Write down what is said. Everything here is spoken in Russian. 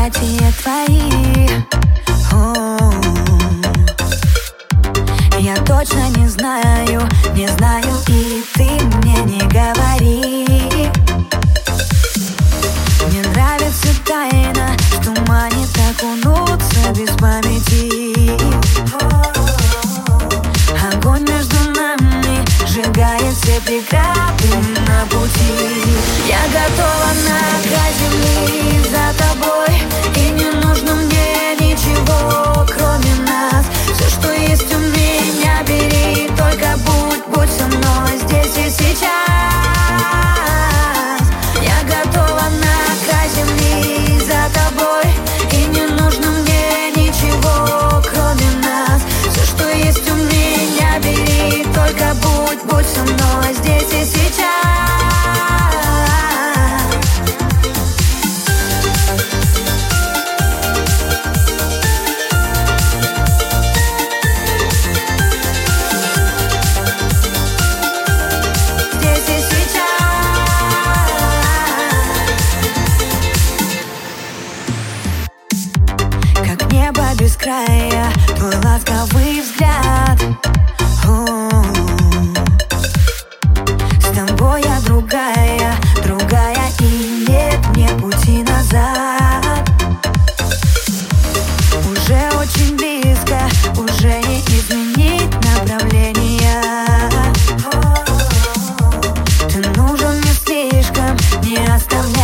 объятия твои. Я точно не знаю, и ты мне не говори. Мне нравится тайна, что манит окунуться без памяти. Огонь между нами сжигает все преграды на пути. Я готова на край земли за тобой, и не нужно мне ничего, кроме нас. Все, что есть у меня, бери, только будь со мной здесь и сейчас. Я готова на край земли за тобой, и не нужно мне ничего, кроме нас. Все, что есть у меня, бери, только будь со мной здесь и сейчас. Небо без края, твой ласковый взгляд. С тобой я другая, и нет мне пути назад. Уже очень близко, уже не изменить направление. Ты нужен мне слишком, не оставляй.